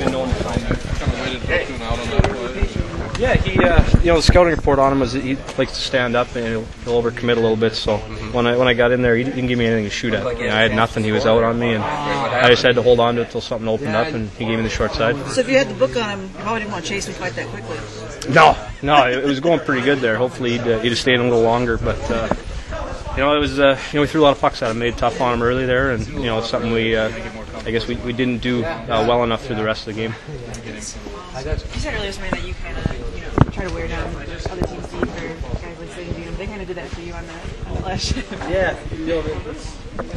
been known to find him. Kind of waited for him out on that play. Yeah, he, the scouting report on him was that he likes to stand up and he'll overcommit a little bit. So when I got in there, he didn't give me anything to shoot at. I had nothing. He was out on me, and I just had to hold on to it until something opened up, and he gave me the short side. So if you had the book on him, you probably didn't want to chase him quite that quickly. No, it was going pretty good there. Hopefully he'd have stayed a little longer, but it was we threw a lot of pucks at him, made it tough on him early there, and it's something we I guess we didn't do well enough through the rest of the game. You said earlier something that you kind of try to wear down other teams' deep or guys like Siggy. They kind of did that for you on the last shift. Yeah.